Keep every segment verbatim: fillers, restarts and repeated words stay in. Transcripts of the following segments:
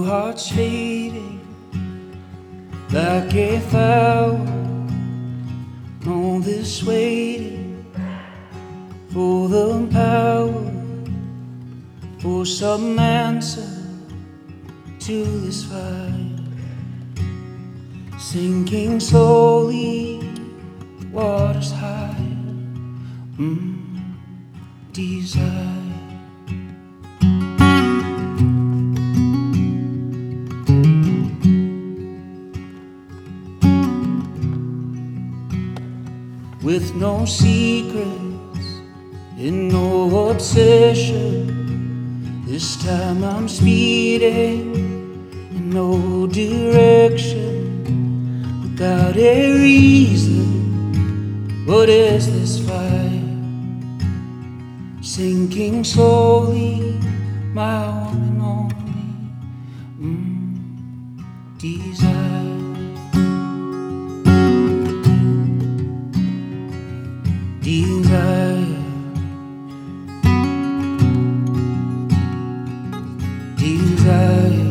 hearts fading like a flower on this waiting for the power, for some answer to this fire, sinking slowly, waters higher, mm, desire. With no secrets and no obsession, this time I'm speeding in no direction, without a reason. What is this fire? Sinking slowly, my one and only mm, desire. Desire, desire.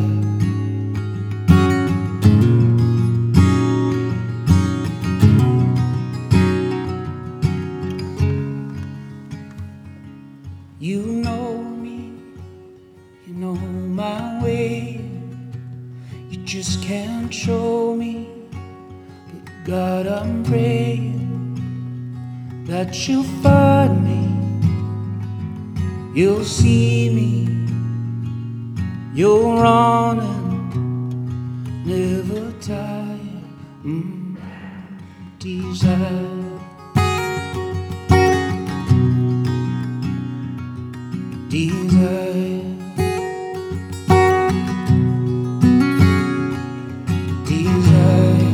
You know me, you know my way. You just can't show me, but God, I'm praying that you'll find me, you'll see me, you'll run and never tire, mm, desire. Desire. Desire.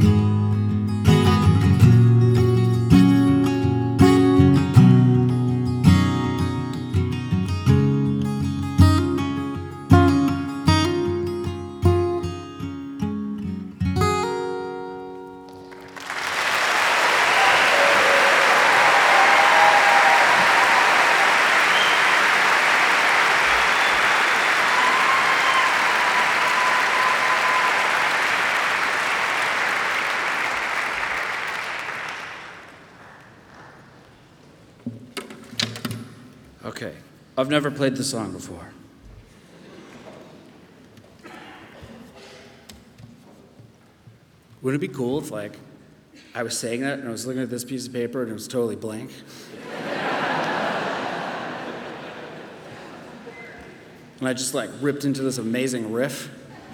Okay, I've never played the song before. Would it be cool if, like, I was saying that and I was looking at this piece of paper and it was totally blank? And I just, like, ripped into this amazing riff?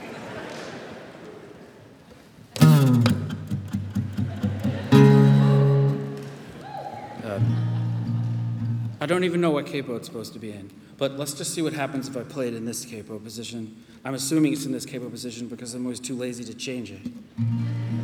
I don't even know what capo it's supposed to be in, but let's just see what happens if I play it in this capo position. I'm assuming it's in this capo position because I'm always too lazy to change it.